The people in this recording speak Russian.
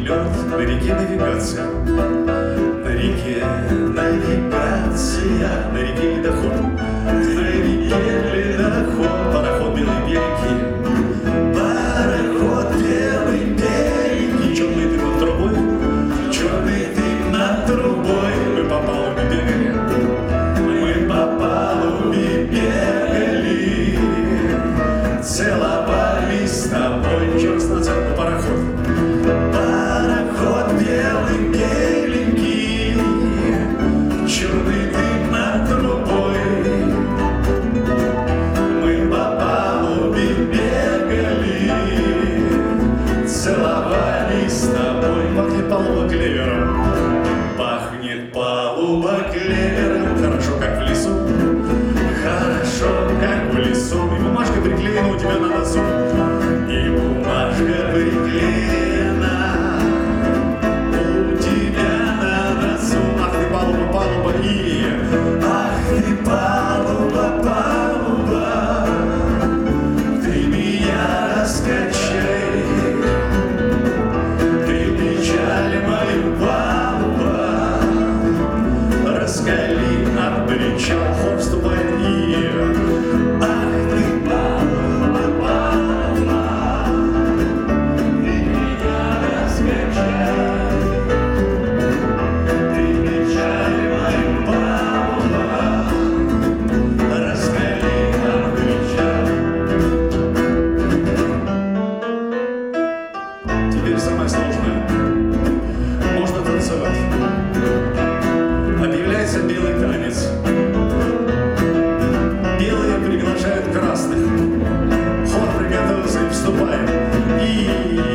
лед, на реке навигация. На реке навигация, на реке ледоход. На реке ледоход, пароход белый беленький. Пароход белый беленький. Черный дым над трубой, черный дым над трубой. Мы по палубе бегали, мы по палубе бегали, целовались с тобой. Черно-цветный пароход. Пароход белый беленький, черный дым над трубой. Мы по палубе бегали, целовались с тобой. Пахнет палуба клевером, пахнет палуба клевером. Хорошо, как в лесу, хорошо, как в лесу. И бумажка приклеена у тебя на носу, и бумажка приклеена у тебя на носу. Ах ты палуба, палуба, и ах ты палуба, палуба, ты меня раскачай, ты печаль мою, палуба, раскали на причал. Хор вступает и ах ты палуба, палуба, ты меня раскачай, ты печаль мою, палуба, раскали на причал. Теперь самое сложное. Можно танцевать. Объявляется белый танец. Белые приглашают красных. Хор приготовился и вступает. И